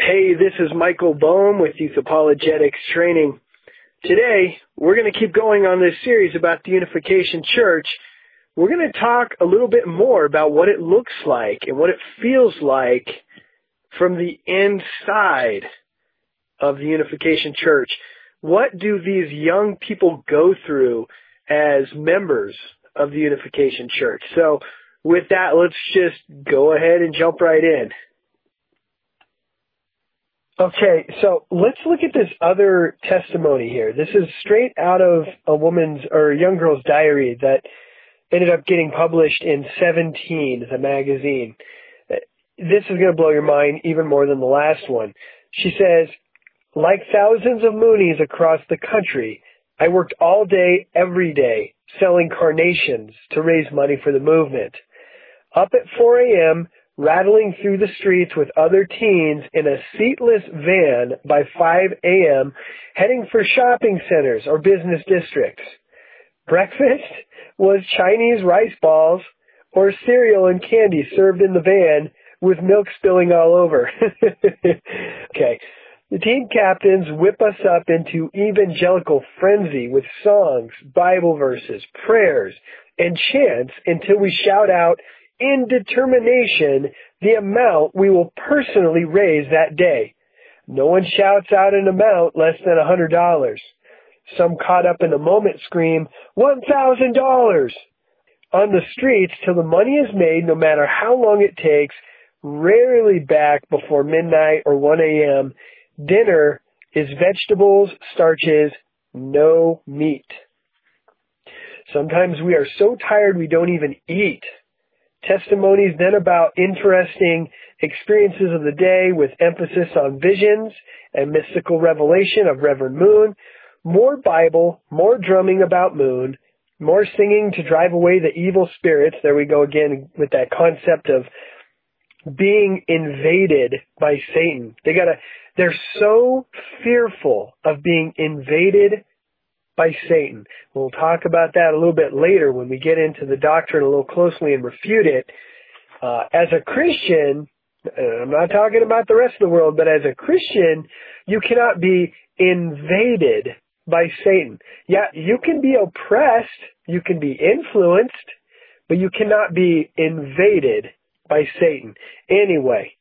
Hey, this is Michael Bohm with Youth Apologetics Training. Today, we're going to keep going on this series about the Unification Church. We're going to talk a little bit more about what it looks like and what it feels like from the inside of the Unification Church. What do these young people go through as members of the Unification Church? So, with that, let's just go ahead and jump right in. Okay, so let's look at this other testimony here. This is straight out of a young girl's diary that ended up getting published in 17, the magazine. This is going to blow your mind even more than the last one. She says, like thousands of Moonies across the country, I worked all day, every day, selling carnations to raise money for the movement. Up at 4 a.m., rattling through the streets with other teens in a seatless van by 5 a.m., heading for shopping centers or business districts. Breakfast was Chinese rice balls or cereal and candy served in the van with milk spilling all over. Okay. The team captains whip us up into evangelical frenzy with songs, Bible verses, prayers, and chants until we shout out in determination the amount we will personally raise that day. No one shouts out an amount less than $100. Some caught up in the moment scream, $1,000 on the streets till the money is made, no matter how long it takes, rarely back before midnight or 1 a.m. Dinner is vegetables, starches, no meat. Sometimes we are so tired we don't even eat. Testimonies then about interesting experiences of the day with emphasis on visions and mystical revelation of Reverend Moon, more Bible, more drumming about Moon, more singing to drive away the evil spirits. There we go again with that concept of being invaded by Satan. They're so fearful of being invaded by Satan. We'll talk about that a little bit later when we get into the doctrine a little closely and refute it. As a Christian, I'm not talking about the rest of the world, but as a Christian, you cannot be invaded by Satan. Yeah, you can be oppressed, you can be influenced, but you cannot be invaded by Satan. Anyway,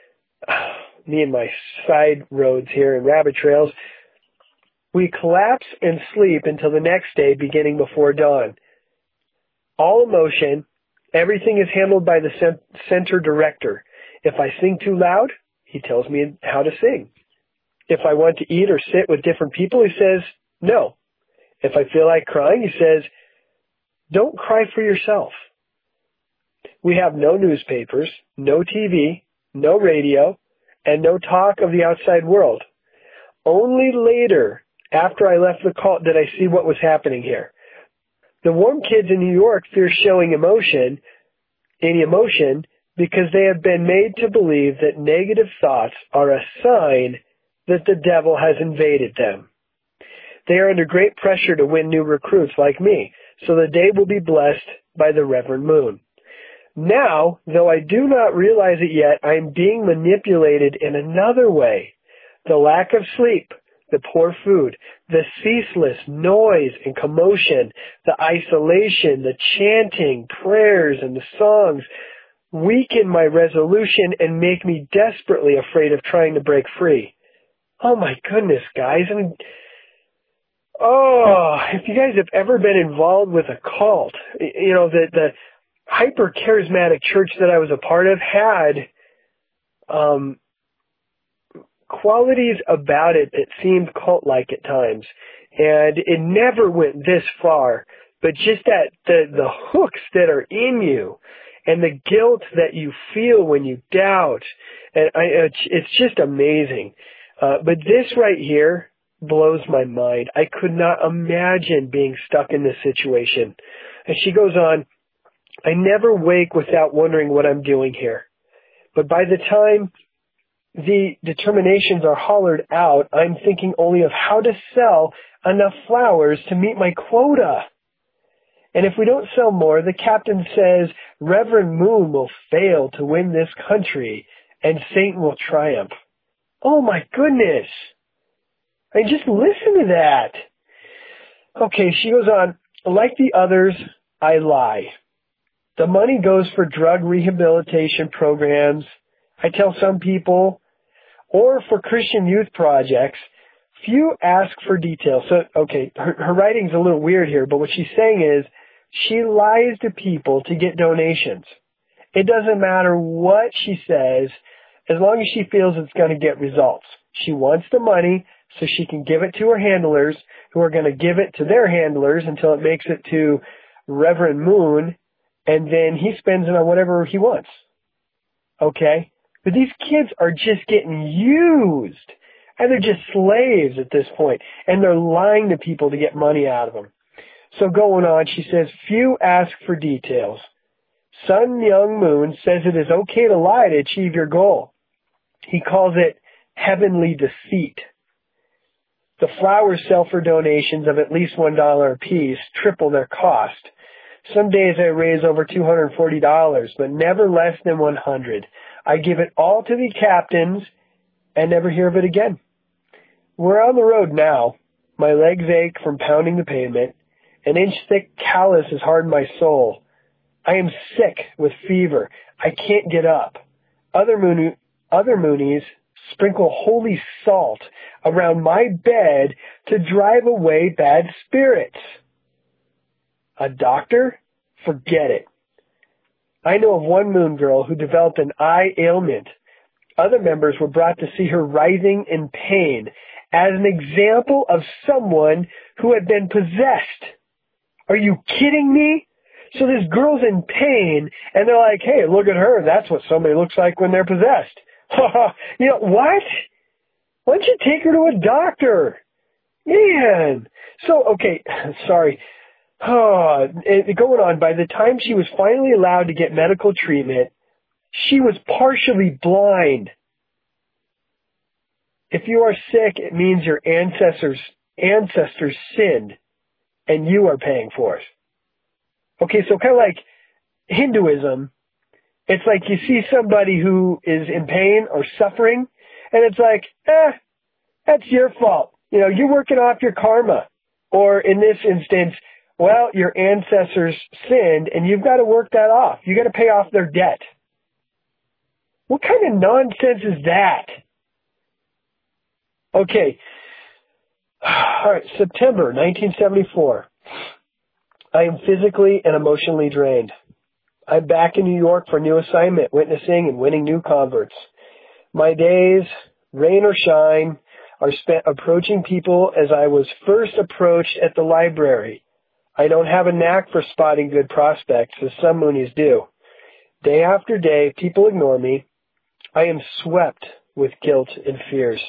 me and my side roads here and rabbit trails, we collapse and sleep until the next day, beginning before dawn. All emotion, everything is handled by the center director. If I sing too loud, he tells me how to sing. If I want to eat or sit with different people, he says, no. If I feel like crying, he says, don't cry for yourself. We have no newspapers, no TV, no radio, and no talk of the outside world. Only later, after I left the cult, did I see what was happening here. The warm kids in New York fear showing any emotion, because they have been made to believe that negative thoughts are a sign that the devil has invaded them. They are under great pressure to win new recruits like me, so the day will be blessed by the Reverend Moon. Now, though I do not realize it yet, I am being manipulated in another way. The lack of sleep, the poor food, the ceaseless noise and commotion, the isolation, the chanting, prayers, and the songs weaken my resolution and make me desperately afraid of trying to break free. Oh my goodness, guys. I mean, if you guys have ever been involved with a cult, you know, the hyper-charismatic church that I was a part of had qualities about it that seemed cult-like at times. And it never went this far, but just that the hooks that are in you and the guilt that you feel when you doubt, and it's just amazing. But this right here blows my mind. I could not imagine being stuck in this situation. And she goes on, I never wake without wondering what I'm doing here. But by the time the determinations are hollered out, I'm thinking only of how to sell enough flowers to meet my quota. And if we don't sell more, the captain says Reverend Moon will fail to win this country and Satan will triumph. Oh my goodness. I mean, just listen to that. Okay, she goes on, like the others, I lie. The money goes for drug rehabilitation programs, I tell some people, or for Christian youth projects. Few ask for details. So, okay, her writing's a little weird here, but what she's saying is she lies to people to get donations. It doesn't matter what she says, as long as she feels it's going to get results. She wants the money so she can give it to her handlers, who are going to give it to their handlers until it makes it to Reverend Moon, and then he spends it on whatever he wants. Okay? But these kids are just getting used. And they're just slaves at this point. And they're lying to people to get money out of them. So going on, she says, few ask for details. Sun Myung Moon says it is okay to lie to achieve your goal. He calls it heavenly deceit. The flowers sell for donations of at least $1 a piece, triple their cost. Some days I raise over $240, but never less than $100. I give it all to the captains and never hear of it again. We're on the road now. My legs ache from pounding the pavement. An inch-thick callus has hardened my soul. I am sick with fever. I can't get up. Other Moonies sprinkle holy salt around my bed to drive away bad spirits. A doctor? Forget it. I know of one Moon girl who developed an eye ailment. Other members were brought to see her writhing in pain as an example of someone who had been possessed. Are you kidding me? So this girl's in pain, and they're like, hey, look at her. That's what somebody looks like when they're possessed. You know, what? Why don't you take her to a doctor? Man. So, okay, sorry. Going on, by the time she was finally allowed to get medical treatment, she was partially blind. If you are sick, it means your ancestors sinned, and you are paying for it. Okay, so kind of like Hinduism, it's like you see somebody who is in pain or suffering, and it's like, that's your fault. You know, you're working off your karma. Or in this instance, well, your ancestors sinned, and you've got to work that off. You got to pay off their debt. What kind of nonsense is that? Okay. All right, September 1974. I am physically and emotionally drained. I'm back in New York for a new assignment, witnessing and winning new converts. My days, rain or shine, are spent approaching people as I was first approached at the library. I don't have a knack for spotting good prospects, as some Moonies do. Day after day, people ignore me. I am swept with guilt and fears.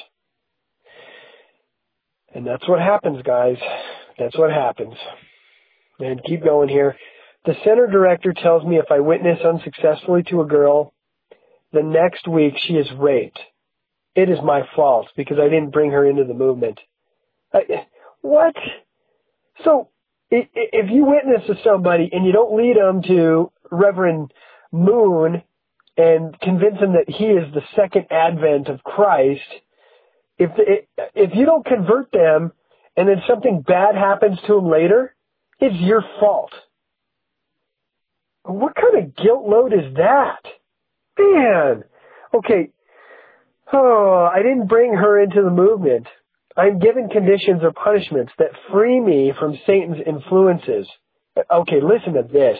And that's what happens, guys. That's what happens. And keep going here. The center director tells me if I witness unsuccessfully to a girl, the next week she is raped. It is my fault because I didn't bring her into the movement. What? So, if you witness to somebody and you don't lead them to Reverend Moon and convince them that he is the second advent of Christ, if you don't convert them and then something bad happens to them later, it's your fault. What kind of guilt load is that? Man. Okay. Oh, I didn't bring her into the movement. I'm given conditions or punishments that free me from Satan's influences. Okay, listen to this.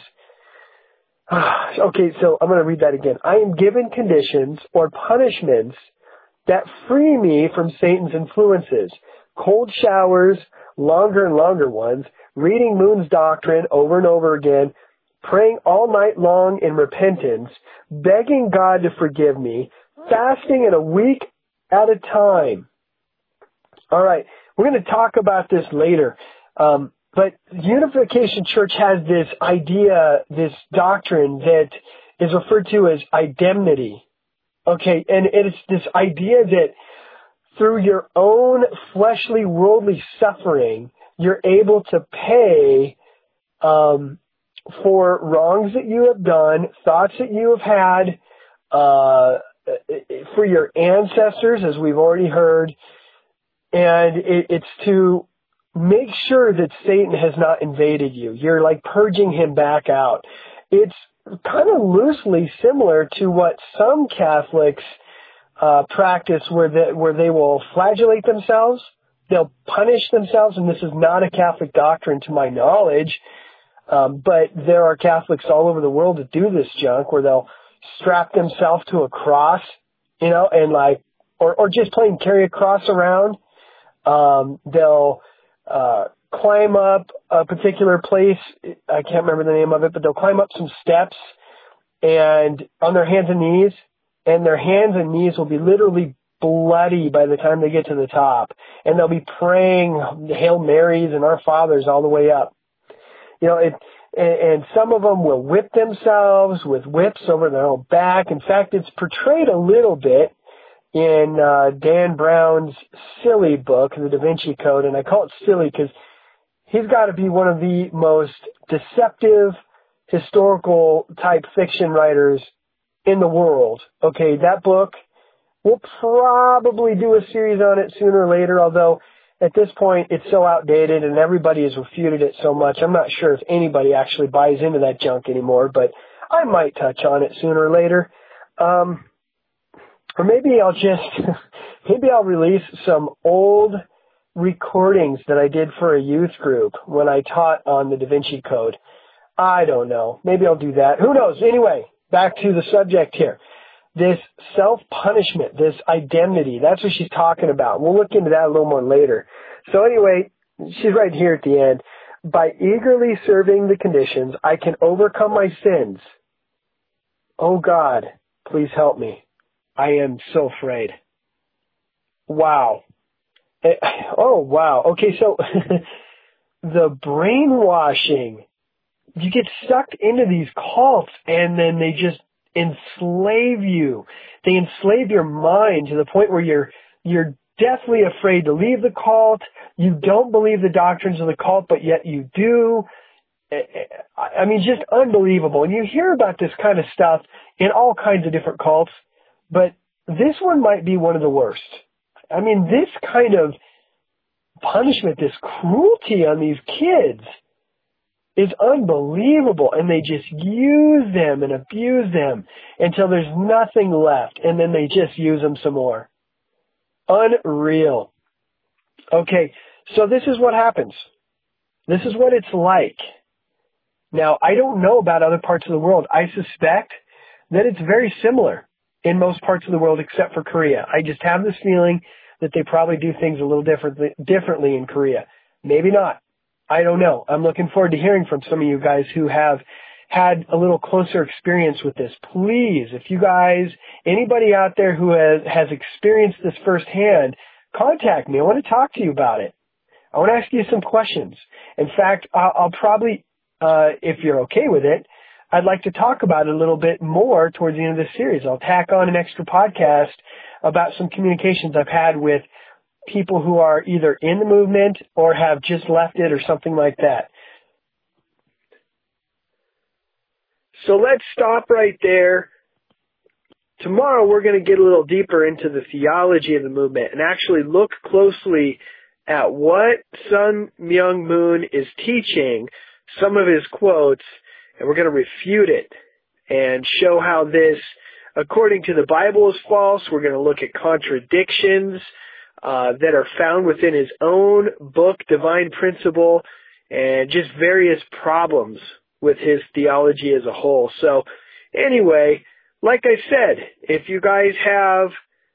Okay, so I'm going to read that again. I am given conditions or punishments that free me from Satan's influences. Cold showers, longer and longer ones, reading Moon's doctrine over and over again, praying all night long in repentance, begging God to forgive me, fasting in a week at a time. All right, we're going to talk about this later. But Unification Church has this idea, this doctrine that is referred to as indemnity. Okay, and it's this idea that through your own fleshly, worldly suffering, you're able to pay for wrongs that you have done, thoughts that you have had, for your ancestors, as we've already heard, and it's to make sure that Satan has not invaded you. You're like purging him back out. It's kind of loosely similar to what some Catholics practice, where they will flagellate themselves. They'll punish themselves, and this is not a Catholic doctrine to my knowledge, but there are Catholics all over the world that do this junk, where they'll strap themselves to a cross, and or just plain carry a cross around. They'll climb up a particular place. I can't remember the name of it, but they'll climb up some steps and on their hands and knees, and their hands and knees will be literally bloody by the time they get to the top. And they'll be praying Hail Marys and Our Fathers all the way up. And some of them will whip themselves with whips over their own back. In fact, it's portrayed a little bit in Dan Brown's silly book, The Da Vinci Code, and I call it silly because he's got to be one of the most deceptive historical type fiction writers in the world. Okay, that book, we'll probably do a series on it sooner or later, although at this point it's so outdated and everybody has refuted it so much, I'm not sure if anybody actually buys into that junk anymore, but I might touch on it sooner or later. Or maybe I'll release some old recordings that I did for a youth group when I taught on the Da Vinci Code. I don't know. Maybe I'll do that. Who knows? Anyway, back to the subject here. This self-punishment, this indemnity, that's what she's talking about. We'll look into that a little more later. So anyway, she's right here at the end. By eagerly serving the conditions, I can overcome my sins. Oh God, please help me. I am so afraid. Wow. Oh, wow. Okay, so the brainwashing, you get sucked into these cults and then they just enslave you. They enslave your mind to the point where you're deathly afraid to leave the cult. You don't believe the doctrines of the cult, but yet you do. I mean, just unbelievable. And you hear about this kind of stuff in all kinds of different cults, but this one might be one of the worst. I mean, this kind of punishment, this cruelty on these kids is unbelievable. And they just use them and abuse them until there's nothing left. And then they just use them some more. Unreal. Okay, so this is what happens. This is what it's like. Now, I don't know about other parts of the world. I suspect that it's very similar in most parts of the world except for Korea. I just have this feeling that they probably do things a little differently in Korea. Maybe not. I don't know. I'm looking forward to hearing from some of you guys who have had a little closer experience with this. Please, if you guys, anybody out there who has experienced this firsthand, contact me. I want to talk to you about it. I want to ask you some questions. In fact, I'll probably, if you're okay with it, I'd like to talk about it a little bit more towards the end of this series. I'll tack on an extra podcast about some communications I've had with people who are either in the movement or have just left it or something like that. So let's stop right there. Tomorrow we're going to get a little deeper into the theology of the movement and actually look closely at what Sun Myung Moon is teaching, some of his quotes, and we're going to refute it and show how this, according to the Bible, is false. We're going to look at contradictions that are found within his own book, Divine Principle, and just various problems with his theology as a whole. So anyway, like I said, if you guys have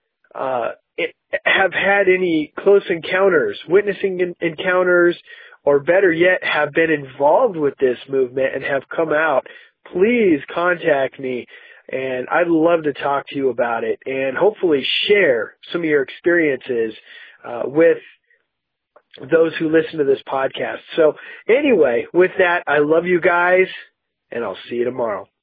had any close encounters, witnessing encounters, or better yet, have been involved with this movement and have come out, please contact me, and I'd love to talk to you about it and hopefully share some of your experiences with those who listen to this podcast. So anyway, with that, I love you guys, and I'll see you tomorrow.